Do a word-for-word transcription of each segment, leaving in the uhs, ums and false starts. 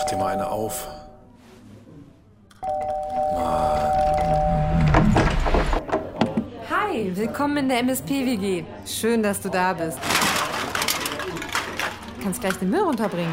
dir mal eine auf. Hi, willkommen in der M S P W G. Schön, dass du da bist. Du kannst gleich den Müll runterbringen.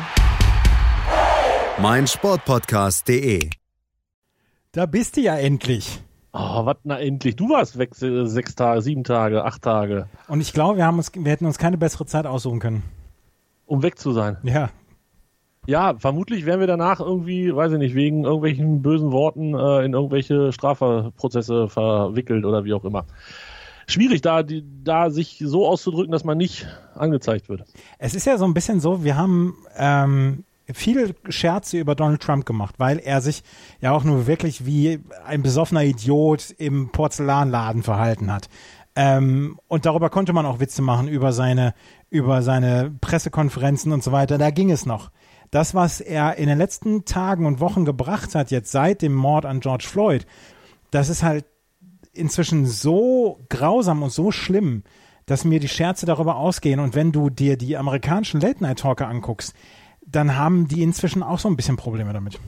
mein Sportpodcast punkt de. Da bist du ja endlich. Oh, was, na endlich. Du warst weg sechs Tage, sieben Tage, acht Tage. Und ich glaube, wir, haben uns, wir hätten uns keine bessere Zeit aussuchen können. Um weg zu sein. Ja. Ja, vermutlich wären wir danach irgendwie, weiß ich nicht, wegen irgendwelchen bösen Worten äh, in irgendwelche Strafprozesse verwickelt oder wie auch immer. Schwierig, da, die, da sich so auszudrücken, dass man nicht angezeigt wird. Es ist ja so ein bisschen so, wir haben ähm, viele Scherze über Donald Trump gemacht, weil er sich ja auch nur wirklich wie ein besoffener Idiot im Porzellanladen verhalten hat. Ähm, und darüber konnte man auch Witze machen, über seine, über seine Pressekonferenzen und so weiter. Da ging es noch. Das, was er in den letzten Tagen und Wochen gebracht hat, jetzt seit dem Mord an George Floyd, das ist halt inzwischen so grausam und so schlimm, dass mir die Scherze darüber ausgehen. Und wenn du dir die amerikanischen Late-Night-Talker anguckst, dann haben die inzwischen auch so ein bisschen Probleme damit.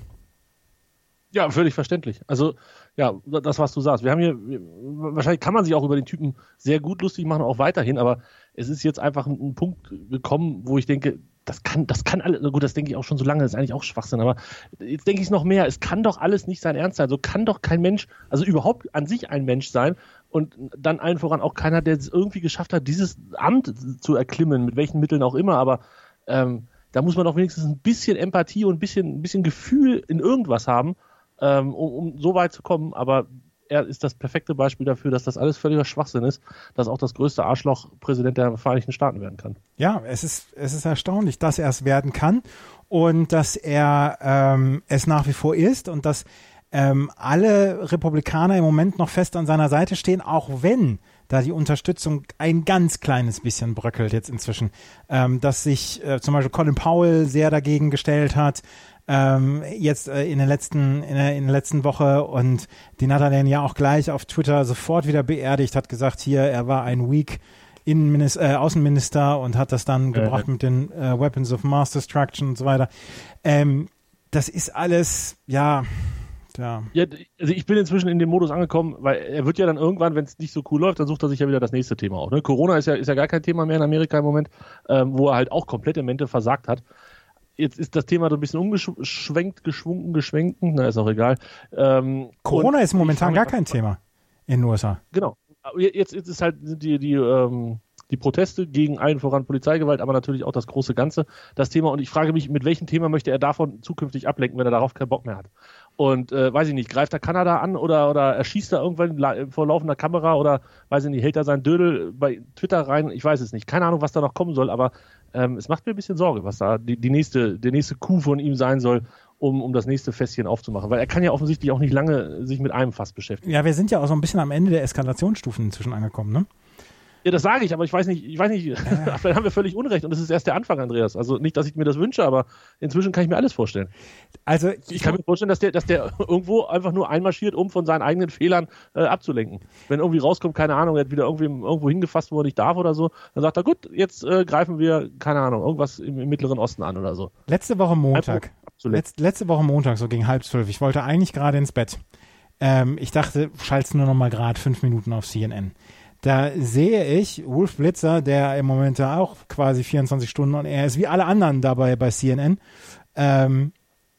Ja, völlig verständlich. Also, ja, das, was du sagst. Wir haben hier, wahrscheinlich kann man sich auch über den Typen sehr gut lustig machen, auch weiterhin, aber es ist jetzt einfach ein, ein Punkt gekommen, wo ich denke, das kann, das kann alles, gut, das denke ich auch schon so lange, das ist eigentlich auch Schwachsinn, aber jetzt denke ich es noch mehr, es kann doch alles nicht sein Ernst sein, so kann doch kein Mensch, also überhaupt an sich ein Mensch sein und dann allen voran auch keiner, der es irgendwie geschafft hat, dieses Amt zu erklimmen, mit welchen Mitteln auch immer, aber ähm, da muss man doch wenigstens ein bisschen Empathie und ein bisschen, ein bisschen Gefühl in irgendwas haben, ähm, um, um so weit zu kommen, aber er ist das perfekte Beispiel dafür, dass das alles völliger Schwachsinn ist, dass auch das größte Arschloch Präsident der Vereinigten Staaten werden kann. Ja, es ist, es ist erstaunlich, dass er es werden kann und dass er ähm, es nach wie vor ist und dass ähm, alle Republikaner im Moment noch fest an seiner Seite stehen, auch wenn da die Unterstützung ein ganz kleines bisschen bröckelt jetzt inzwischen. Ähm, dass sich äh, zum Beispiel Colin Powell sehr dagegen gestellt hat, ähm, jetzt äh, in der letzten in der, in der letzten Woche und die Nathalie ja auch gleich auf Twitter sofort wieder beerdigt, hat gesagt, hier, er war ein weak Innenminister, äh, Außenminister und hat das dann äh, gebracht mit den äh, Weapons of Mass Destruction und so weiter. Ähm, das ist alles, ja... Ja. ja, also ich bin inzwischen in dem Modus angekommen, weil er wird ja dann irgendwann, wenn es nicht so cool läuft, dann sucht er sich ja wieder das nächste Thema auf. Ne? Corona ist ja, ist ja gar kein Thema mehr in Amerika im Moment, ähm, wo er halt auch komplett im Mente versagt hat. Jetzt ist das Thema so ein bisschen umgeschwenkt, geschwungen, geschwenken, na ist auch egal. Ähm, Corona ist momentan gar kein Thema in den U S A. Genau. Jetzt, jetzt ist halt die, die, ähm, die Proteste gegen allen voran Polizeigewalt, aber natürlich auch das große Ganze, das Thema. Und ich frage mich, mit welchem Thema möchte er davon zukünftig ablenken, wenn er darauf keinen Bock mehr hat? Und äh, weiß ich nicht, greift er Kanada an oder, oder erschießt er irgendwann vor laufender Kamera oder weiß ich nicht, hält er seinen Dödel bei Twitter rein? Ich weiß es nicht. Keine Ahnung, was da noch kommen soll, aber ähm, es macht mir ein bisschen Sorge, was da die, die nächste, der nächste Coup von ihm sein soll, um, um das nächste Fässchen aufzumachen. Weil er kann ja offensichtlich auch nicht lange sich mit einem Fass beschäftigen. Ja, wir sind ja auch so ein bisschen am Ende der Eskalationsstufen inzwischen angekommen, ne? Ja, das sage ich, aber ich weiß nicht, ich weiß nicht, ja. Vielleicht haben wir völlig Unrecht und das ist erst der Anfang, Andreas. Also nicht, dass ich mir das wünsche, aber inzwischen kann ich mir alles vorstellen. Also ich, ich kann mir vorstellen, dass der, dass der irgendwo einfach nur einmarschiert, um von seinen eigenen Fehlern äh, abzulenken. Wenn irgendwie rauskommt, keine Ahnung, er hat wieder irgendwie irgendwo hingefasst, wo er nicht darf oder so, dann sagt er, gut, jetzt äh, greifen wir, keine Ahnung, irgendwas im, im Mittleren Osten an oder so. Letzte Woche Montag, letzt, letzte Woche Montag, so gegen halb zwölf, ich wollte eigentlich gerade ins Bett. Ähm, ich dachte, schalt's nur noch mal gerade fünf Minuten auf C N N. Da sehe ich Wolf Blitzer, der im Moment auch quasi vierundzwanzig Stunden und er ist wie alle anderen dabei bei C N N, ähm,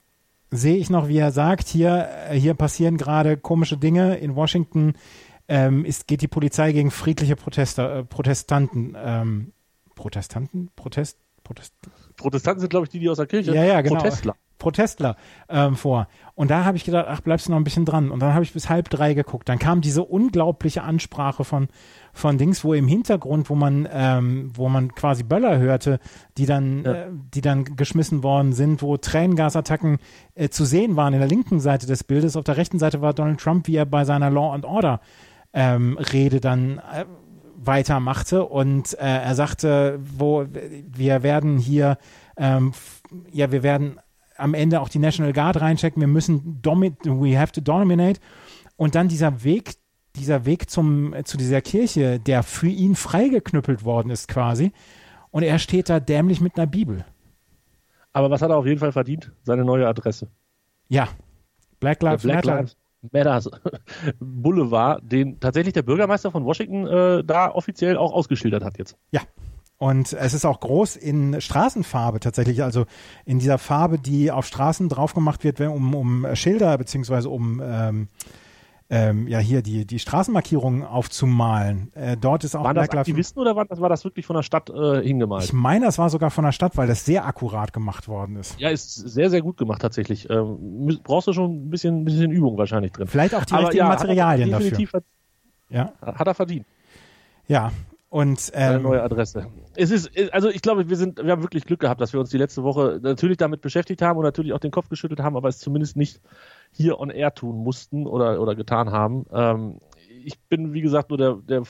sehe ich noch, wie er sagt, hier, hier passieren gerade komische Dinge. In Washington ähm, ist, geht die Polizei gegen friedliche Protester, äh, Protestanten, ähm, Protestanten? Protest, Protest. Protestanten sind, glaube ich, die, die aus der Kirche, ja, ja, genau. Protestler. Protestler ähm, vor. Und da habe ich gedacht, ach, bleibst du noch ein bisschen dran. Und dann habe ich bis halb drei geguckt. Dann kam diese unglaubliche Ansprache von von Dings, wo im Hintergrund, wo man ähm, wo man quasi Böller hörte, die dann ja. äh, die dann geschmissen worden sind, wo Tränengasattacken äh, zu sehen waren in der linken Seite des Bildes. Auf der rechten Seite war Donald Trump, wie er bei seiner Law and Order ähm, Rede dann äh, weitermachte. Und äh, er sagte, wo wir werden hier ähm, ja, wir werden am Ende auch die National Guard reinchecken, wir müssen domi- we have to dominate und dann dieser Weg, dieser Weg zum, zu dieser Kirche, der für ihn freigeknüppelt worden ist quasi und er steht da dämlich mit einer Bibel. Aber was hat er auf jeden Fall verdient? Seine neue Adresse. Ja, Black Lives Black Matter. Lives Matter Boulevard, den tatsächlich der Bürgermeister von Washington äh, da offiziell auch ausgeschildert hat jetzt. Ja. Und es ist auch groß in Straßenfarbe tatsächlich, also in dieser Farbe, die auf Straßen drauf gemacht wird, um, um Schilder beziehungsweise um ähm, ähm, ja hier die, die Straßenmarkierungen aufzumalen. Äh, dort ist auch waren Black das Lives Aktivisten oder war das, war das wirklich von der Stadt äh, hingemalt? Ich meine, das war sogar von der Stadt, weil das sehr akkurat gemacht worden ist. Ja, ist sehr, sehr gut gemacht tatsächlich. Ähm, brauchst du schon ein bisschen, ein bisschen Übung wahrscheinlich drin. Vielleicht auch die Aber richtigen ja, Materialien hat er, dafür. Hat, ja. hat er verdient. Ja. Und ähm, eine neue Adresse. Es ist, also ich glaube, wir sind, wir haben wirklich Glück gehabt, dass wir uns die letzte Woche natürlich damit beschäftigt haben und natürlich auch den Kopf geschüttelt haben, aber es zumindest nicht hier on air tun mussten oder, oder getan haben. Ähm, ich bin, wie gesagt, nur der, der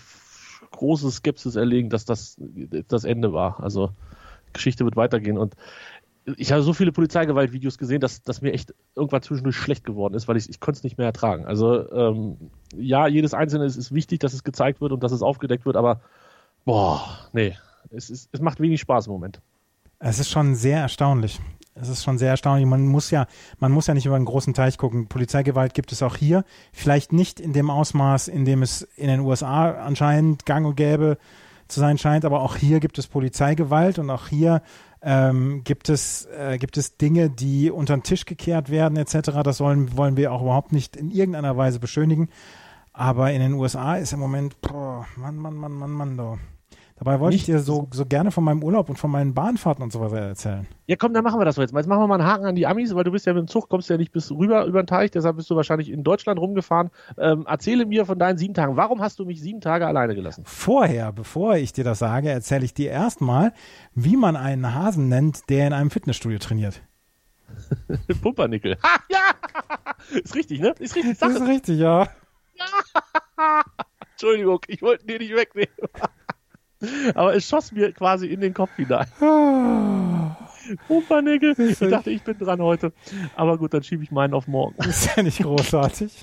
große Skepsis erlegen, dass das das Ende war. Also Geschichte wird weitergehen und ich habe so viele Polizeigewaltvideos gesehen, dass, dass mir echt irgendwann zwischendurch schlecht geworden ist, weil ich, ich konnte es nicht mehr ertragen. Also ähm, ja, jedes Einzelne ist, ist wichtig, dass es gezeigt wird und dass es aufgedeckt wird, aber boah, nee, es, ist, es macht wenig Spaß im Moment. Es ist schon sehr erstaunlich. Es ist schon sehr erstaunlich. Man muss ja, man muss ja nicht über einen großen Teich gucken. Polizeigewalt gibt es auch hier. Vielleicht nicht in dem Ausmaß, in dem es in den U S A anscheinend gang und gäbe zu sein scheint, aber auch hier gibt es Polizeigewalt und auch hier ähm, gibt es äh, gibt es Dinge, die unter den Tisch gekehrt werden et cetera. Das wollen, wollen wir auch überhaupt nicht in irgendeiner Weise beschönigen. Aber in den U S A ist im Moment, boah, Mann, Mann, Mann, Mann, Mann, da. Dabei wollte ich dir so, so gerne von meinem Urlaub und von meinen Bahnfahrten und so weiter erzählen. Ja komm, dann machen wir das so jetzt mal. Jetzt machen wir mal einen Haken an die Amis, weil du bist ja mit dem Zug, kommst ja nicht bis rüber über den Teich, deshalb bist du wahrscheinlich in Deutschland rumgefahren. Ähm, erzähle mir von deinen sieben Tagen. Warum hast du mich sieben Tage alleine gelassen? Vorher, bevor ich dir das sage, erzähle ich dir erstmal, wie man einen Hasen nennt, der in einem Fitnessstudio trainiert. Pumpernickel. Ha, ja! Ist richtig, ne? Ist richtig. Das ist richtig, ja. Ja. Entschuldigung, ich wollte den nicht wegnehmen. Aber es schoss mir quasi in den Kopf hinein. Pumpernickel. Ich dachte, ich bin dran heute. Aber gut, dann schiebe ich meinen auf morgen. Das ist ja nicht großartig.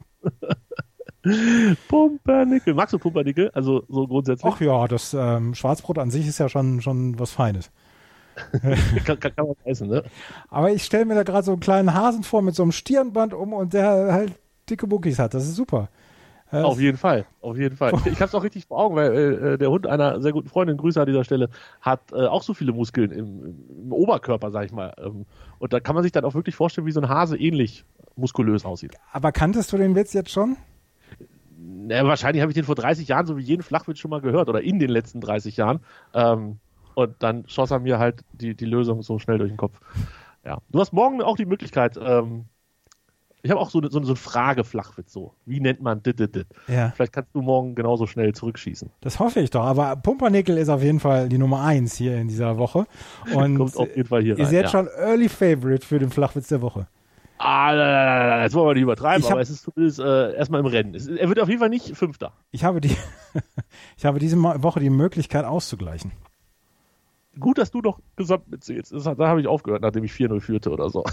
Pumpernickel. Magst du Pumpernickel? Also so grundsätzlich? Ach ja, das ähm, Schwarzbrot an sich ist ja schon, schon was Feines. kann, kann, kann man essen, ne? Aber ich stelle mir da gerade so einen kleinen Hasen vor mit so einem Stirnband um und der halt dicke Muckis hat. Das ist super. Das auf jeden Fall, auf jeden Fall. Ich habe es auch richtig vor Augen, weil äh, der Hund einer sehr guten Freundin, Grüße an dieser Stelle, hat äh, auch so viele Muskeln im, im Oberkörper, sag ich mal. Ähm, und da kann man sich dann auch wirklich vorstellen, wie so ein Hase ähnlich muskulös aussieht. Aber kanntest du den Witz jetzt schon? Na, wahrscheinlich habe ich den vor dreißig Jahren, so wie jeden Flachwitz schon mal gehört, oder in den letzten dreißig Jahren. Ähm, und dann schoss er mir halt die, die Lösung so schnell durch den Kopf. Ja. Du hast morgen auch die Möglichkeit, ähm, ich habe auch so, so, so einen Frage-Flachwitz, so. Wie nennt man dit, dit, dit? Ja. Vielleicht kannst du morgen genauso schnell zurückschießen. Das hoffe ich doch. Aber Pumpernickel ist auf jeden Fall die Nummer eins hier in dieser Woche. Und kommt auf jeden Fall hier ihr rein, seid ja. schon Early Favorite für den Flachwitz der Woche. Ah, jetzt wollen wir nicht übertreiben, Ich hab, aber es ist zumindest äh, erstmal im Rennen. Es, er wird auf jeden Fall nicht Fünfter. Ich habe, die, ich habe diese Woche die Möglichkeit auszugleichen. Gut, dass du noch gesamt mitzählst. Das, da habe ich aufgehört, nachdem ich vier null führte oder so.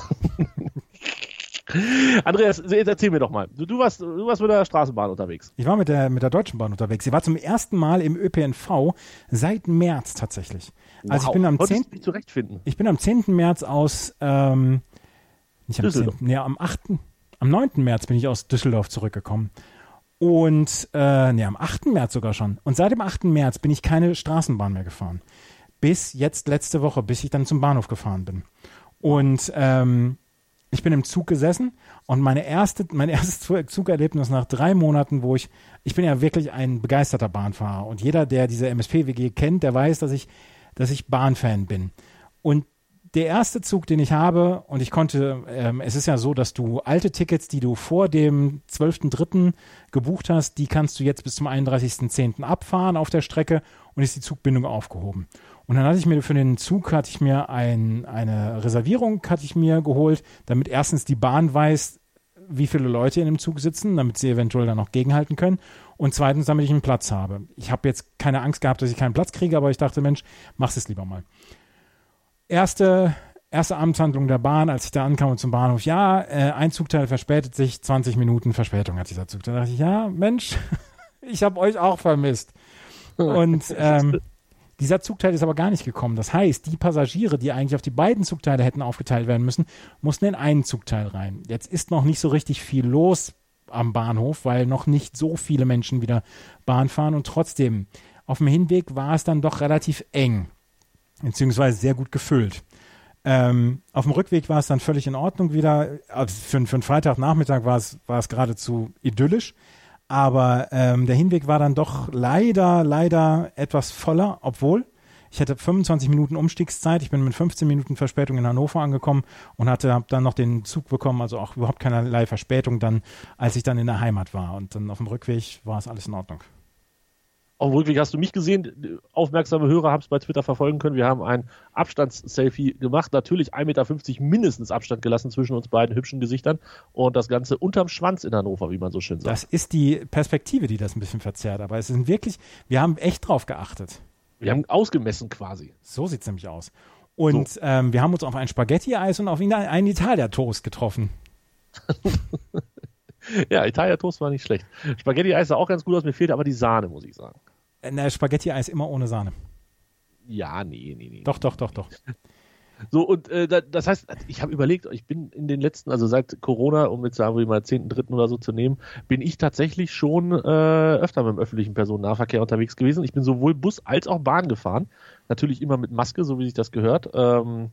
Andreas, jetzt erzähl mir doch mal. Du, du, warst, du warst mit der Straßenbahn unterwegs. Ich war mit der, mit der Deutschen Bahn unterwegs. Sie war zum ersten Mal im Ö P N V seit März tatsächlich. Wow. Also ich bin am zehnten dich zurechtfinden. Ich bin am zehnten März aus ähm, nicht am Düsseldorf. zehnten Nee, am achten Am neunten März bin ich aus Düsseldorf zurückgekommen. Und äh, nee, am achten März sogar schon. Und seit dem achten März bin ich keine Straßenbahn mehr gefahren. Bis jetzt letzte Woche, bis ich dann zum Bahnhof gefahren bin. Und ähm, ich bin im Zug gesessen und meine erste, mein erstes Zugerlebnis nach drei Monaten, wo ich, ich bin ja wirklich ein begeisterter Bahnfahrer und jeder, der diese M S P-W G kennt, der weiß, dass ich, dass ich Bahnfan bin. Und der erste Zug, den ich habe, und ich konnte, ähm, es ist ja so, dass du alte Tickets, die du vor dem zwölften dritten gebucht hast, die kannst du jetzt bis zum einunddreißigsten zehnten abfahren auf der Strecke und ist die Zugbindung aufgehoben. Und dann hatte ich mir für den Zug, hatte ich mir ein, eine Reservierung hatte ich mir geholt, damit erstens die Bahn weiß, wie viele Leute in dem Zug sitzen, damit sie eventuell dann noch gegenhalten können. Und zweitens, damit ich einen Platz habe. Ich habe jetzt keine Angst gehabt, dass ich keinen Platz kriege, aber ich dachte, Mensch, mach's es lieber mal. Erste, erste Amtshandlung der Bahn, als ich da ankam und zum Bahnhof, ja, äh, ein Zugteil verspätet sich, zwanzig Minuten Verspätung hat dieser Zug. Da dachte ich, ja, Mensch, ich habe euch auch vermisst. Und ähm, Dieser Zugteil ist aber gar nicht gekommen. Das heißt, die Passagiere, die eigentlich auf die beiden Zugteile hätten aufgeteilt werden müssen, mussten in einen Zugteil rein. Jetzt ist noch nicht so richtig viel los am Bahnhof, weil noch nicht so viele Menschen wieder Bahn fahren und trotzdem, auf dem Hinweg war es dann doch relativ eng, beziehungsweise sehr gut gefüllt. Ähm, auf dem Rückweg war es dann völlig in Ordnung wieder. Also für, für einen Freitagnachmittag war es, war es geradezu idyllisch. Aber ähm, der Hinweg war dann doch leider, leider etwas voller, obwohl ich hatte fünfundzwanzig Minuten Umstiegszeit. Ich bin mit fünfzehn Minuten Verspätung in Hannover angekommen und hatte hab dann noch den Zug bekommen, also auch überhaupt keinerlei Verspätung dann, als ich dann in der Heimat war. Und dann auf dem Rückweg war es alles in Ordnung. Auf dem Rückweg hast du mich gesehen. Aufmerksame Hörer haben es bei Twitter verfolgen können. Wir haben ein Abstandsselfie gemacht. Natürlich ein Meter fünfzig mindestens Abstand gelassen zwischen uns beiden hübschen Gesichtern. Und das Ganze unterm Schwanz in Hannover, wie man so schön sagt. Das ist die Perspektive, die das ein bisschen verzerrt. Aber es sind wirklich, wir haben echt drauf geachtet. Wir haben ausgemessen quasi. So sieht es nämlich aus. Und so. ähm, wir haben uns auf ein Spaghetti-Eis und auf einen Italia-Toast getroffen. Ja, Italia-Toast war nicht schlecht. Spaghetti-Eis sah auch ganz gut aus. Mir fehlt aber die Sahne, muss ich sagen. Na, Spaghetti-Eis immer ohne Sahne. Ja, nee, nee, nee. Doch, doch, doch, doch. So, und äh, das heißt, ich habe überlegt, ich bin in den letzten, also seit Corona, um jetzt sagen wir mal zehnten dritten oder so zu nehmen, bin ich tatsächlich schon äh, öfter mit dem öffentlichen Personennahverkehr unterwegs gewesen. Ich bin sowohl Bus als auch Bahn gefahren. Natürlich immer mit Maske, so wie sich das gehört. Ähm,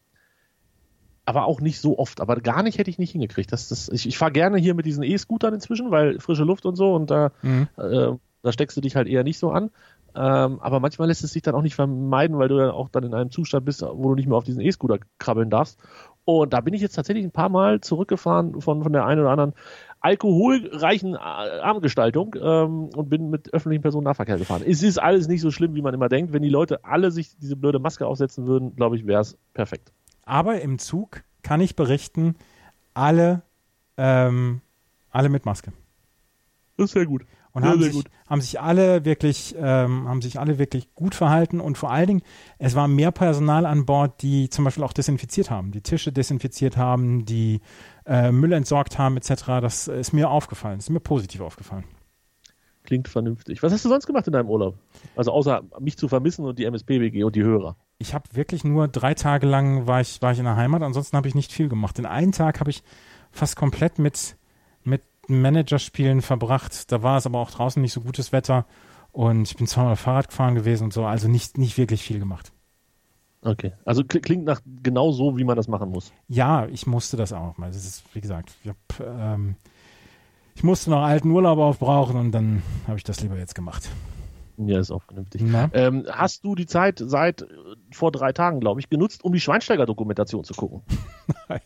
aber auch nicht so oft. Aber gar nicht hätte ich nicht hingekriegt. Das, das, ich ich fahre gerne hier mit diesen E-Scootern inzwischen, weil frische Luft und so und da, mhm. äh, da steckst du dich halt eher nicht so an. Ähm, aber manchmal lässt es sich dann auch nicht vermeiden, weil du dann auch dann in einem Zustand bist, wo du nicht mehr auf diesen E-Scooter krabbeln darfst. Und da bin ich jetzt tatsächlich ein paar Mal zurückgefahren von, von der einen oder anderen alkoholreichen Armgestaltung ähm, und bin mit öffentlichem Personennahverkehr gefahren. Es ist alles nicht so schlimm, wie man immer denkt. Wenn die Leute alle sich diese blöde Maske aufsetzen würden, glaube ich, wäre es perfekt. Aber im Zug kann ich berichten, alle, ähm, alle mit Maske. Das ist sehr gut. Und sehr, haben, sehr sich, gut. haben sich alle wirklich, ähm, haben sich alle wirklich gut verhalten und vor allen Dingen, es war mehr Personal an Bord, die zum Beispiel auch desinfiziert haben, die Tische desinfiziert haben, die äh, Müll entsorgt haben et cetera. Das ist mir aufgefallen, das ist mir positiv aufgefallen. Klingt vernünftig. Was hast du sonst gemacht in deinem Urlaub? Also außer mich zu vermissen und die M S P-W G und die Hörer. Ich habe wirklich nur drei Tage lang war ich, war ich in der Heimat, ansonsten habe ich nicht viel gemacht. Den einen Tag habe ich fast komplett mit, mit Managerspielen verbracht. Da war es aber auch draußen nicht so gutes Wetter und ich bin zweimal Fahrrad gefahren gewesen und so, also nicht, nicht wirklich viel gemacht. Okay, also klingt nach genau so, wie man das machen muss. Ja, ich musste das auch mal. Das ist, wie gesagt, ich, hab, ähm, ich musste noch alten Urlaub aufbrauchen und dann habe ich das lieber jetzt gemacht. Ja, ist auch vernünftig. Ähm, hast du die Zeit seit vor drei Tagen, glaube ich, genutzt, um die Schweinsteiger-Dokumentation zu gucken? Nein.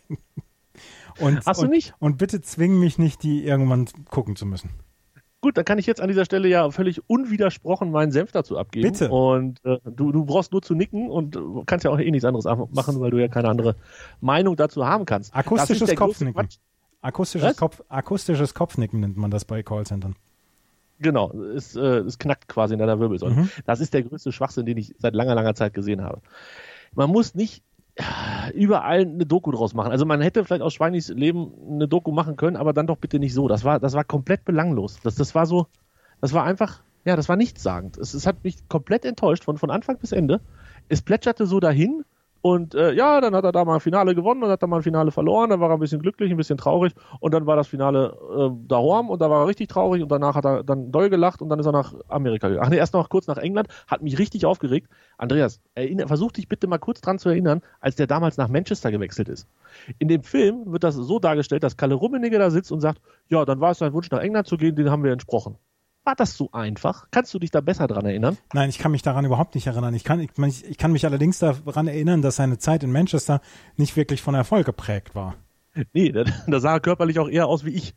Und, Hast du und, nicht? Und bitte zwing mich nicht, die irgendwann gucken zu müssen. Gut, dann kann ich jetzt an dieser Stelle ja völlig unwidersprochen meinen Senf dazu abgeben. Bitte. Und äh, du, du brauchst nur zu nicken und du kannst ja auch eh nichts anderes machen, weil du ja keine andere Meinung dazu haben kannst. Akustisches Kopfnicken. Akustisches, Kopf, akustisches Kopfnicken nennt man das bei Callcentern. Genau, es, äh, es knackt quasi in deiner Wirbelsäule. Mhm. Das ist der größte Schwachsinn, den ich seit langer, langer Zeit gesehen habe. Man muss nicht überall eine Doku draus machen. Also man hätte vielleicht aus Schweinis Leben eine Doku machen können, aber dann doch bitte nicht so. Das war, das war komplett belanglos. Das, das war so, das war einfach, ja, das war nichtssagend. Es, es hat mich komplett enttäuscht von, von Anfang bis Ende. Es plätscherte so dahin und äh, ja, dann hat er da mal ein Finale gewonnen und hat da mal ein Finale verloren, dann war er ein bisschen glücklich, ein bisschen traurig und dann war das Finale äh, daheim und da war er richtig traurig und danach hat er dann doll gelacht und dann ist er nach Amerika gegangen. Ach nee, erst noch kurz nach England, hat mich richtig aufgeregt. Andreas, erinner, versuch dich bitte mal kurz dran zu erinnern, als der damals nach Manchester gewechselt ist. In dem Film wird das so dargestellt, dass Kalle Rummenigge da sitzt und sagt, ja, dann war es sein Wunsch nach England zu gehen, den haben wir entsprochen. War das so einfach? Kannst du dich da besser dran erinnern? Nein, ich kann mich daran überhaupt nicht erinnern. Ich kann, ich, ich kann mich allerdings daran erinnern, dass seine Zeit in Manchester nicht wirklich von Erfolg geprägt war. Nee, da, da sah er körperlich auch eher aus wie ich.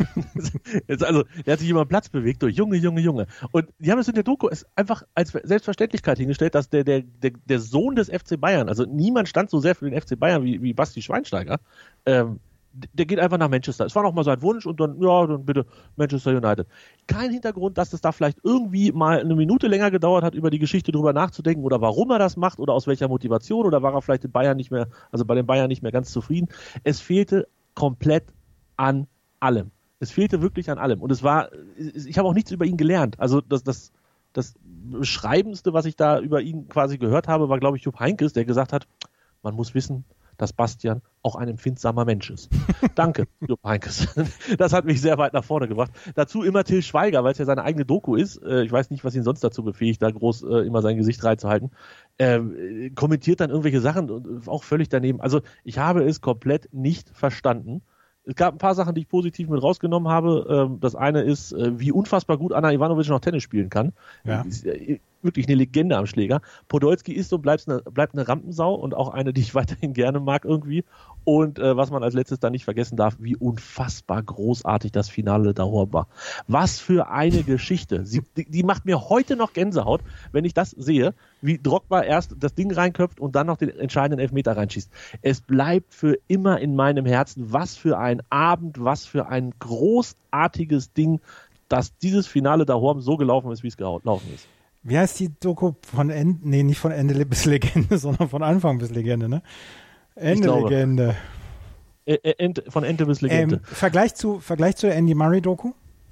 Jetzt also, der hat sich immer Platz bewegt durch Junge, Junge, Junge. Und die haben es in der Doku einfach als Selbstverständlichkeit hingestellt, dass der, der, der, der Sohn des F C Bayern, also niemand stand so sehr für den F C Bayern wie, wie Basti Schweinsteiger, ähm, der geht einfach nach Manchester. Es war noch mal sein Wunsch und dann, ja, dann bitte Manchester United. Kein Hintergrund, dass es da vielleicht irgendwie mal eine Minute länger gedauert hat, über die Geschichte drüber nachzudenken oder warum er das macht oder aus welcher Motivation oder war er vielleicht in Bayern nicht mehr, also bei den Bayern nicht mehr ganz zufrieden. Es fehlte komplett an allem. Es fehlte wirklich an allem. Und es war, ich habe auch nichts über ihn gelernt. Also das, das, das Beschreibendste, was ich da über ihn quasi gehört habe, war, glaube ich, Jupp Heynckes, der gesagt hat, man muss wissen, dass Bastian auch ein empfindsamer Mensch ist. Danke, Jupp Heynckes. Das hat mich sehr weit nach vorne gebracht. Dazu immer Till Schweiger, weil es ja seine eigene Doku ist. Ich weiß nicht, was ihn sonst dazu befähigt, da groß immer sein Gesicht reinzuhalten. Ähm, kommentiert dann irgendwelche Sachen, auch völlig daneben. Also ich habe es komplett nicht verstanden. Es gab ein paar Sachen, die ich positiv mit rausgenommen habe. Das eine ist, wie unfassbar gut Anna Ivanovic noch Tennis spielen kann. Ja. Wirklich eine Legende am Schläger. Podolski ist und bleibt eine, bleibt eine Rampensau und auch eine, die ich weiterhin gerne mag irgendwie. Und äh, was man als letztes da nicht vergessen darf, wie unfassbar großartig das Finale Dahor war. Was für eine Geschichte. Sie, die, die macht mir heute noch Gänsehaut, wenn ich das sehe, wie Drogba erst das Ding reinköpft und dann noch den entscheidenden Elfmeter reinschießt. Es bleibt für immer in meinem Herzen. Was für ein Abend, was für ein großartiges Ding, dass dieses Finale Dahor so gelaufen ist, wie es gelaufen ist. Wie heißt die Doku von Ende, nee, nicht von Ende bis Legende, sondern von Anfang bis Legende, ne? Ende Legende. Ä- Ä- von Ende bis Legende. Ähm, Vergleich zu, Vergleich zur Andy Murray Doku?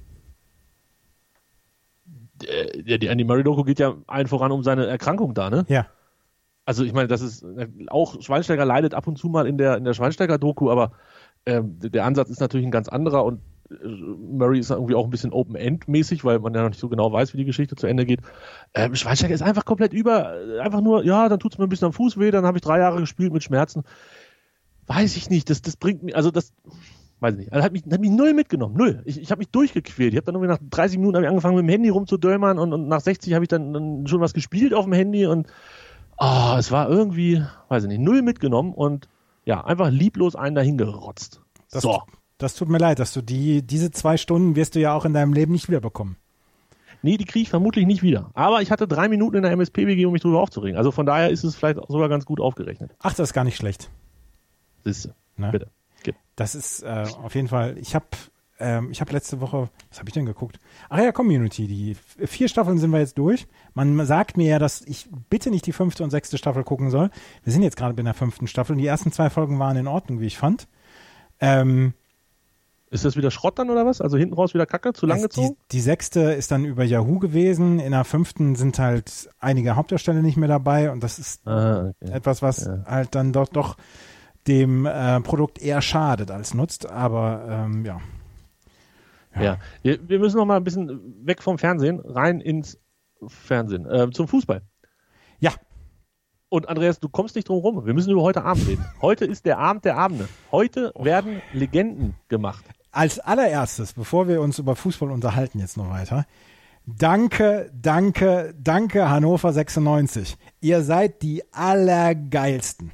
Ja, die Andy Murray Doku geht ja allen voran um seine Erkrankung da, ne? Ja. Also ich meine, das ist, auch Schweinsteiger leidet ab und zu mal in der, in der Schweinsteiger Doku, aber ähm, der Ansatz ist natürlich ein ganz anderer und Murray ist irgendwie auch ein bisschen Open-End-mäßig, weil man ja noch nicht so genau weiß, wie die Geschichte zu Ende geht. Ähm, Schweinsteiger ist einfach komplett über, einfach nur, ja, dann tut es mir ein bisschen am Fuß weh, dann habe ich drei Jahre gespielt mit Schmerzen. Weiß ich nicht, das, das bringt mir, also das, weiß ich nicht, also hat mich, hat mich null mitgenommen, null. Ich, ich habe mich durchgequält. Ich habe dann irgendwie nach dreißig Minuten hab ich angefangen mit dem Handy rumzudöllmern und, und nach sechzig habe ich dann, dann schon was gespielt auf dem Handy und oh, es war irgendwie, weiß ich nicht, null mitgenommen und ja, einfach lieblos einen dahin gerotzt. Das, so. Das tut mir leid, dass du die, diese zwei Stunden wirst du ja auch in deinem Leben nicht wiederbekommen. Nee, die kriege ich vermutlich nicht wieder. Aber ich hatte drei Minuten in der M S P W G, um mich drüber aufzuregen. Also von daher ist es vielleicht sogar ganz gut aufgerechnet. Ach, das ist gar nicht schlecht. Siehste. Ne? Bitte. Gib. Das ist äh, auf jeden Fall, ich habe ähm, ich hab letzte Woche, was habe ich denn geguckt? Ach ja, Community, die vier Staffeln sind wir jetzt durch. Man sagt mir ja, dass ich bitte nicht die fünfte und sechste Staffel gucken soll. Wir sind jetzt gerade in der fünften Staffel und die ersten zwei Folgen waren in Ordnung, wie ich fand. Ähm, Ist das wieder Schrott dann oder was? Also hinten raus wieder Kacke, zu lang gezogen? Die, die sechste ist dann über Yahoo gewesen. In der fünften sind halt einige Hauptdarsteller nicht mehr dabei und das ist ah, okay. etwas, was ja. halt dann doch, doch dem äh, Produkt eher schadet als nutzt. Aber ähm, ja. Ja, ja. Wir, wir müssen noch mal ein bisschen weg vom Fernsehen, rein ins Fernsehen, äh, zum Fußball. Ja. Und Andreas, du kommst nicht drum rum. Wir müssen über heute Abend reden. Heute ist der Abend der Abende. Heute oh. werden Legenden gemacht. Als allererstes, bevor wir uns über Fußball unterhalten jetzt noch weiter, danke, danke, danke Hannover sechsundneunzig. Ihr seid die Allergeilsten.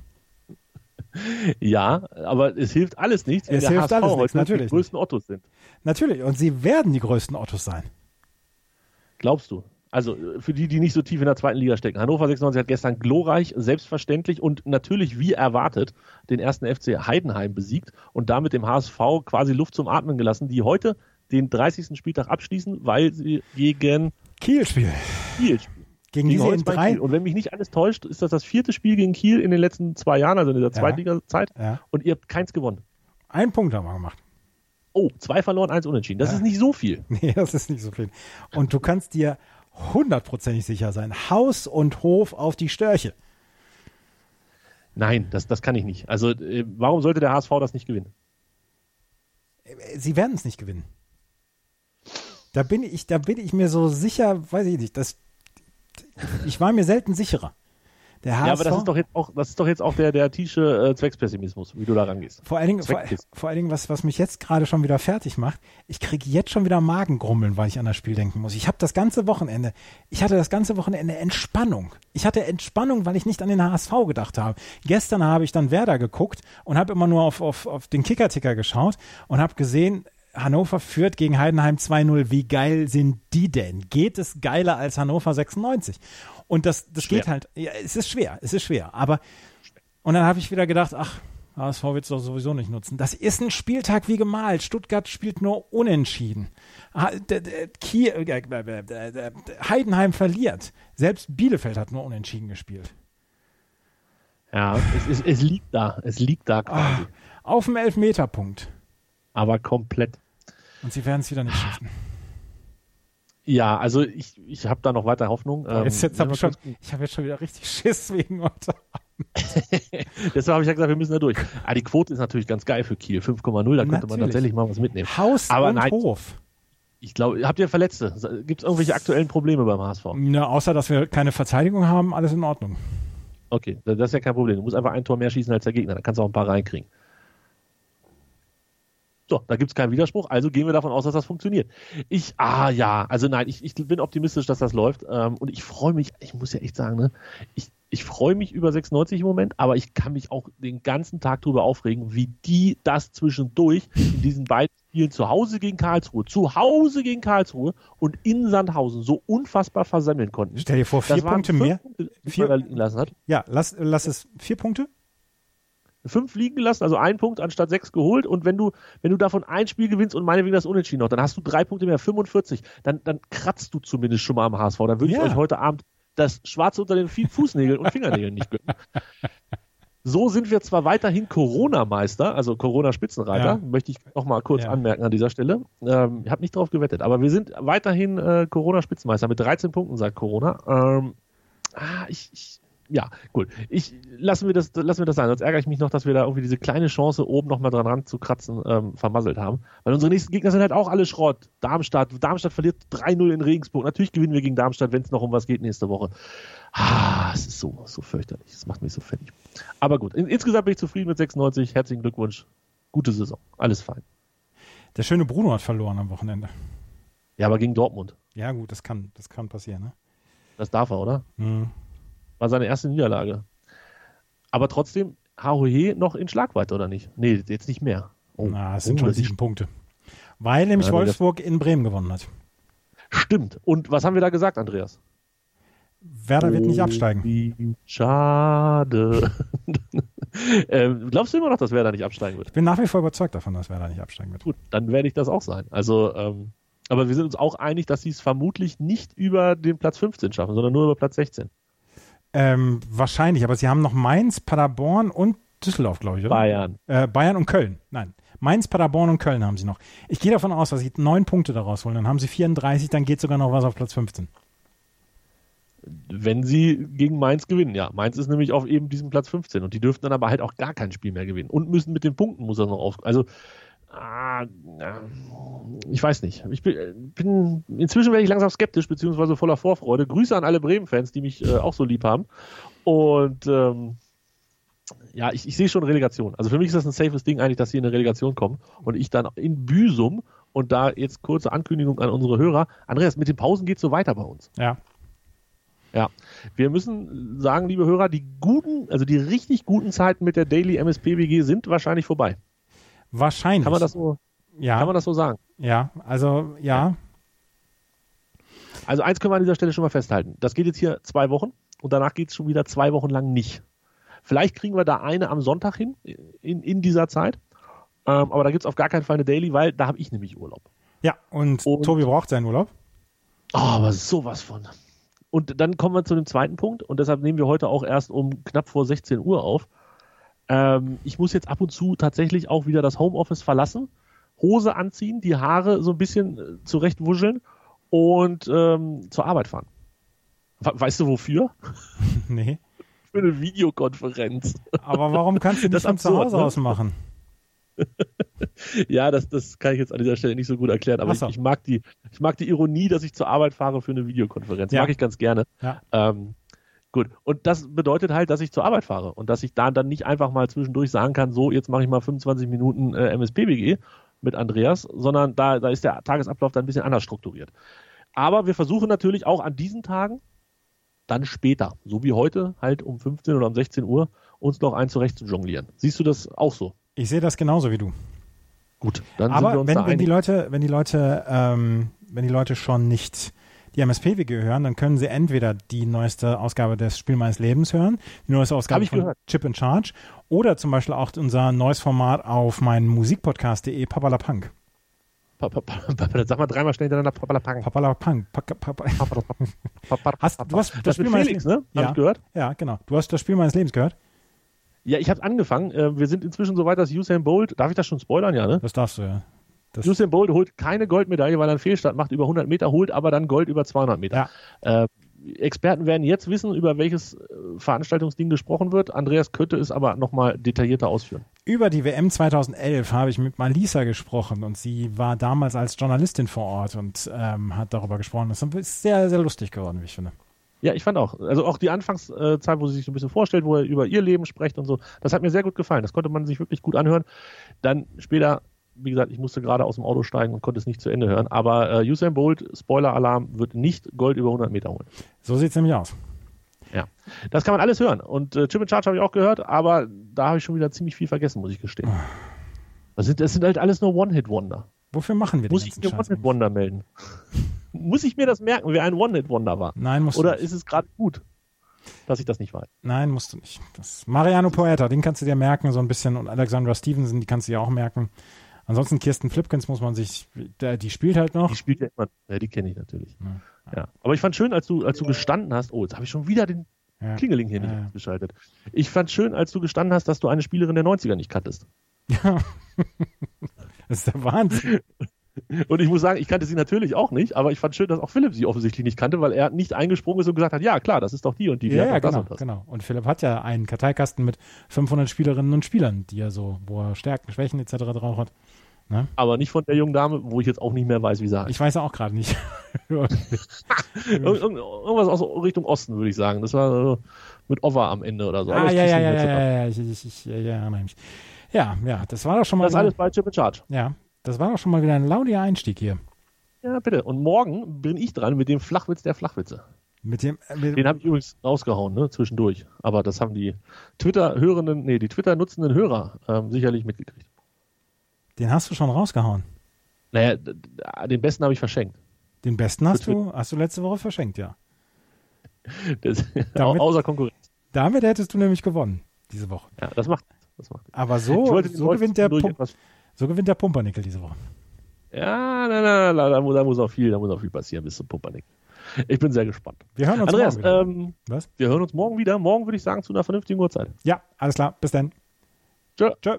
Ja, aber es hilft alles nichts, wenn es der hilft H S V alles heute nichts, natürlich die größten Ottos sind. Natürlich, und sie werden die größten Ottos sein. Glaubst du? Also für die, die nicht so tief in der zweiten Liga stecken. Hannover sechsundneunzig hat gestern glorreich, selbstverständlich und natürlich wie erwartet den ersten F C Heidenheim besiegt und damit dem H S V quasi Luft zum Atmen gelassen, die heute den dreißigsten Spieltag abschließen, weil sie gegen Kiel spielen. Kiel spielen. Gegen, gegen diese in drei. Kiel. Und wenn mich nicht alles täuscht, ist das das vierte Spiel gegen Kiel in den letzten zwei Jahren, also in dieser Zweitliga-Zeit. Ja. Und ihr habt keins gewonnen. Einen Punkt haben wir gemacht. Oh, zwei verloren, eins unentschieden. Das ja. ist nicht so viel. Nee, das ist nicht so viel. Und du kannst dir hundertprozentig sicher sein. Haus und Hof auf die Störche. Nein, das, das kann ich nicht. Also äh, warum sollte der H S V das nicht gewinnen? Sie werden es nicht gewinnen. Da bin ich, da bin ich mir so sicher, weiß ich nicht, das, ich war mir selten sicherer. Der H S V, ja, aber das ist doch jetzt auch, das ist doch jetzt auch der, der Tische äh, Zweckspessimismus, wie du da rangehst. Vor allen Dingen, vor, vor allen Dingen was, was mich jetzt gerade schon wieder fertig macht, ich kriege jetzt schon wieder Magengrummeln, weil ich an das Spiel denken muss. Ich habe das ganze Wochenende, ich hatte das ganze Wochenende Entspannung. Ich hatte Entspannung, weil ich nicht an den H S V gedacht habe. Gestern habe ich dann Werder geguckt und habe immer nur auf, auf, auf den Kicker-Ticker geschaut und habe gesehen, Hannover führt gegen Heidenheim zwei null. Wie geil sind die denn? Geht es geiler als Hannover sechsundneunzig? Und das, das geht halt, ja, es ist schwer, es ist schwer. Aber, und dann habe ich wieder gedacht, ach, H S V wird es doch sowieso nicht nutzen. Das ist ein Spieltag wie gemalt. Stuttgart spielt nur unentschieden. Heidenheim verliert. Selbst Bielefeld hat nur unentschieden gespielt. Ja, es, es, es liegt da. Es liegt da quasi. Auf dem Elfmeterpunkt. Aber komplett. Und sie werden es wieder nicht schaffen. Ja, also ich, ich habe da noch weiter Hoffnung. Ähm, jetzt, jetzt hab ich schon, ich habe jetzt schon wieder richtig Schiss wegen heute. Deshalb habe ich ja gesagt, wir müssen da durch. Ah, die Quote ist natürlich ganz geil für Kiel. fünf Komma null, da könnte natürlich. man tatsächlich mal was mitnehmen. Haus Aber und nein, Hof. Ich glaube, habt ihr Verletzte? Gibt es irgendwelche aktuellen Probleme beim H S V? Na, außer, dass wir keine Verteidigung haben, alles in Ordnung. Okay, das ist ja kein Problem. Du musst einfach ein Tor mehr schießen als der Gegner, dann kannst du auch ein paar reinkriegen. So, da gibt es keinen Widerspruch, also gehen wir davon aus, dass das funktioniert. Ich, ah ja, also nein, ich, ich bin optimistisch, dass das läuft ähm, und ich freue mich, ich muss ja echt sagen, ne, ich, ich freue mich über sechsundneunzig im Moment, aber ich kann mich auch den ganzen Tag darüber aufregen, wie die das zwischendurch in diesen beiden Spielen zu Hause gegen Karlsruhe, zu Hause gegen Karlsruhe und in Sandhausen so unfassbar versammeln konnten. Stell dir vor, vier das Punkte fünf mehr. Punkte, die Vier, man da liegen lassen hat. ja, lass, lass es vier Punkte. Fünf liegen lassen, also ein Punkt anstatt sechs geholt und wenn du, wenn du davon ein Spiel gewinnst und meinetwegen das Unentschieden noch, dann hast du drei Punkte mehr, fünfundvierzig, dann, dann kratzt du zumindest schon mal am H S V, dann würde Ja. ich euch heute Abend das Schwarze unter den Fußnägeln und Fingernägeln nicht gönnen. So sind wir zwar weiterhin Corona-Meister, also Corona-Spitzenreiter, Ja. möchte ich noch mal kurz Ja. anmerken an dieser Stelle. Ähm, ich habe nicht drauf gewettet, aber wir sind weiterhin äh, Corona-Spitzenmeister mit dreizehn Punkten, sagt Corona. Ähm, ah, ich, ich Ja, gut. Ich, lassen wir das, lassen wir das sein. Sonst ärgere ich mich noch, dass wir da irgendwie diese kleine Chance, oben noch mal dran ranzukratzen, ähm, vermasselt haben. Weil unsere nächsten Gegner sind halt auch alle Schrott. Darmstadt. Darmstadt verliert drei null in Regensburg. Natürlich gewinnen wir gegen Darmstadt, wenn es noch um was geht nächste Woche. Ah, es ist so, so fürchterlich. Es macht mich so fertig. Aber gut. In, insgesamt bin ich zufrieden mit sechsundneunzig. Herzlichen Glückwunsch. Gute Saison. Alles fein. Der schöne Bruno hat verloren am Wochenende. Ja, aber gegen Dortmund. Ja, gut, das kann, das kann passieren, ne? Das darf er, oder? Mhm. War seine erste Niederlage. Aber trotzdem, H O H noch in Schlagweite, oder nicht? Nee, jetzt nicht mehr. Oh, Na, es sind oh, schon das ist- sieben Punkte. Weil nämlich Ja, nee, das- Wolfsburg in Bremen gewonnen hat. Stimmt. Und was haben wir da gesagt, Andreas? Werder wird nicht Oh, absteigen. Wie schade. ähm, glaubst du immer noch, dass Werder nicht absteigen wird? Ich bin nach wie vor überzeugt davon, dass Werder nicht absteigen wird. Gut, dann werde ich das auch sein. Also, ähm, aber wir sind uns auch einig, dass sie es vermutlich nicht über den Platz fünfzehn schaffen, sondern nur über Platz sechzehn. Ähm, wahrscheinlich, aber sie haben noch Mainz, Paderborn und Düsseldorf, glaube ich, oder? Bayern. Äh, Bayern und Köln. Nein, Mainz, Paderborn und Köln haben sie noch. Ich gehe davon aus, dass sie neun Punkte daraus holen. Dann haben sie vierunddreißig, dann geht sogar noch was auf Platz fünfzehn. Wenn sie gegen Mainz gewinnen, ja. Mainz ist nämlich auf eben diesem Platz fünfzehn und die dürften dann aber halt auch gar kein Spiel mehr gewinnen und müssen mit den Punkten, muss er noch auf. Also, ah, ja, ich weiß nicht. Ich bin, bin inzwischen werde ich langsam skeptisch, beziehungsweise voller Vorfreude. Grüße an alle Bremen-Fans, die mich äh, auch so lieb haben. Und ähm, ja, ich, ich sehe schon Relegation. Also für mich ist das ein safes Ding eigentlich, dass sie in eine Relegation kommen und ich dann in Büsum und da jetzt kurze Ankündigung an unsere Hörer. Andreas, mit den Pausen geht es so weiter bei uns. Ja. Ja, wir müssen sagen, liebe Hörer, die guten, also die richtig guten Zeiten mit der Daily M S P W G sind wahrscheinlich vorbei. Wahrscheinlich. Kann man das so, ja. kann man das so sagen? Ja, also ja. Also eins können wir an dieser Stelle schon mal festhalten. Das geht jetzt hier zwei Wochen und danach geht es schon wieder zwei Wochen lang nicht. Vielleicht kriegen wir da eine am Sonntag hin, in, in dieser Zeit. Ähm, aber da gibt es auf gar keinen Fall eine Daily, weil da habe ich nämlich Urlaub. Ja, und, Und- Tobi braucht seinen Urlaub. Oh, aber sowas von. Und dann kommen wir zu dem zweiten Punkt und deshalb nehmen wir heute auch erst um knapp vor sechzehn Uhr auf. Ähm, ich muss jetzt ab und zu tatsächlich auch wieder das Homeoffice verlassen, Hose anziehen, die Haare so ein bisschen äh, zurechtwuscheln und ähm, zur Arbeit fahren. We- Weißt du wofür? Nee. Für eine Videokonferenz. Aber warum kannst du nicht Das ist von zu absurd, Hause ne? aus machen? Ja, das, das kann ich jetzt an dieser Stelle nicht so gut erklären, aber Ach ich, so. ich, mag die, ich mag die Ironie, dass ich zur Arbeit fahre für eine Videokonferenz. Ja. Mag ich ganz gerne. Ja. Ähm, gut, und das bedeutet halt, dass ich zur Arbeit fahre und dass ich da dann nicht einfach mal zwischendurch sagen kann, so, jetzt mache ich mal fünfundzwanzig Minuten äh, M S P W G mit Andreas, sondern da, da ist der Tagesablauf dann ein bisschen anders strukturiert. Aber wir versuchen natürlich auch an diesen Tagen dann später, so wie heute, halt um fünfzehn oder um sechzehn Uhr, uns noch ein zurecht zu jonglieren. Siehst du das auch so? Ich sehe das genauso wie du. Gut, dann sind wir Aber uns wenn, da wenn die einig. Leute, wenn die Leute, ähm, wenn die Leute schon nicht die M S P W G hören, dann können sie entweder die neueste Ausgabe des Spiel meines Lebens hören, die neueste Ausgabe Hab ich von gehört. Chip in Charge oder zum Beispiel auch unser neues Format auf meinen Musikpodcast punkt de, Papalapunk. Pa- pa- pa- pa- Sag mal dreimal schnell hintereinander Papalapang. Papalapunk. Pa- pa- pa- Papalapang. Hast, du hast das, Das Spiel mit meines Felix, Lebens, ne? Hab Ja. ich gehört? Ja, genau. Du hast das Spiel meines Lebens gehört? Ja, ich habe angefangen. Äh, Wir sind inzwischen so weit, dass Usain Bolt, darf ich das schon spoilern, ja, ne? Das darfst du, ja. Das Usain Bolt holt keine Goldmedaille, weil er einen Fehlstart macht über hundert Meter, holt aber dann Gold über zweihundert Meter. Ja. Äh, Experten werden jetzt wissen, über welches Veranstaltungsding gesprochen wird. Andreas könnte es aber nochmal detaillierter ausführen. Über die W M zweitausendelf habe ich mit Malisa gesprochen und sie war damals als Journalistin vor Ort und ähm, hat darüber gesprochen. Das ist sehr, sehr lustig geworden, wie ich finde. Ja, ich fand auch. Also auch die Anfangszeit, wo sie sich so ein bisschen vorstellt, wo er über ihr Leben spricht und so, das hat mir sehr gut gefallen. Das konnte man sich wirklich gut anhören. Dann später, wie gesagt, ich musste gerade aus dem Auto steigen und konnte es nicht zu Ende hören. Aber äh, Usain Bolt, Spoiler-Alarm, wird nicht Gold über hundert Meter holen. So sieht es nämlich aus. Ja, das kann man alles hören. Und äh, Chip and Charge habe ich auch gehört, aber da habe ich schon wieder ziemlich viel vergessen, muss ich gestehen. Das sind, das sind halt alles nur One-Hit-Wonder. Wofür machen wir das? Muss ich mir One-Hit-Wonder melden? Muss ich mir das merken, wer ein One-Hit-Wonder war? Nein, musst du Oder nicht. ist es gerade gut, dass ich das nicht weiß? Nein, musst du nicht. Das Mariano Poeta, den kannst du dir merken, so ein bisschen. Und Alexandra Stevenson, die kannst du dir auch merken. Ansonsten Kirsten Flipkens muss man sich, der, die spielt halt noch. Die spielt ja immer, ja, die kenne ich natürlich. Ja. Ja. Aber ich fand schön, als du, als du gestanden hast, oh, jetzt habe ich schon wieder den Ja. Klingeling hier nicht Ja. geschaltet. Ich fand schön, als du gestanden hast, dass du eine Spielerin der neunziger nicht kanntest. Ja. Das ist der Wahnsinn. Und ich muss sagen, ich kannte sie natürlich auch nicht, aber ich fand schön, dass auch Philipp sie offensichtlich nicht kannte, weil er nicht eingesprungen ist und gesagt hat, ja klar, das ist doch die und die, die Ja, hat ja, doch das genau, und das. genau. Und Philipp hat ja einen Karteikasten mit fünfhundert Spielerinnen und Spielern, die er so, wo er Stärken, Schwächen et cetera drauf hat. Ne? Aber nicht von der jungen Dame, wo ich jetzt auch nicht mehr weiß, wie sie heißt. Ich weiß ja auch gerade nicht. Irgend- irgend- Irgendwas aus Richtung Osten, würde ich sagen. Das war äh, mit Ova am Ende oder so. Aber ah, ich ja, krieg's ja, nicht ja, mehr ja, zusammen. ja, ja, ich, ich, ich, ja, ja, erinnere mich. Ja, ja, das war doch schon mal Das ist wieder, alles bei Chip and Charge. ja, das war doch schon mal wieder ein lauter Einstieg hier. Ja, bitte. Und morgen bin ich dran mit dem Flachwitz der Flachwitze. Mit dem, äh, mit, Den habe ich übrigens rausgehauen, ne, zwischendurch. Aber das haben die Twitter-hörenden, nee, die Twitter-nutzenden Hörer ähm, sicherlich mitgekriegt. den hast du schon rausgehauen. Naja, d- d- den besten habe ich verschenkt. Den besten hast du, hast du letzte Woche verschenkt, ja. Das, Damit- außer Konkurrenz. Damit hättest du nämlich gewonnen, diese Woche. Ja, das macht das macht Aber Ich so, wollte den so, Leuten gewinnt der zwischendurch Pum- etwas. so gewinnt der Pumpernickel diese Woche. Ja, nein, nein, nein, da muss, da muss auch viel, da muss auch viel passieren bis zum Pumpernick. Ich bin sehr gespannt. Wir hören uns Andreas, morgen wieder. ähm, Was? wir hören uns morgen wieder. Morgen würde ich sagen zu einer vernünftigen Uhrzeit. Ja, alles klar. Bis dann. Tschö. Tschö.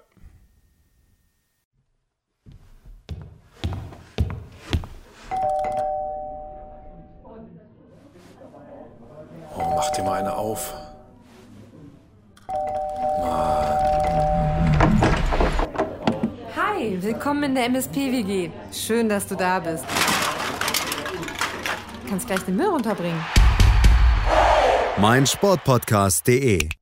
Oh, mach dir mal eine auf. Hi, willkommen in der M S P-W G. Schön, dass du da bist. Kannst gleich den Müll runterbringen. mein Sportpodcast punkt de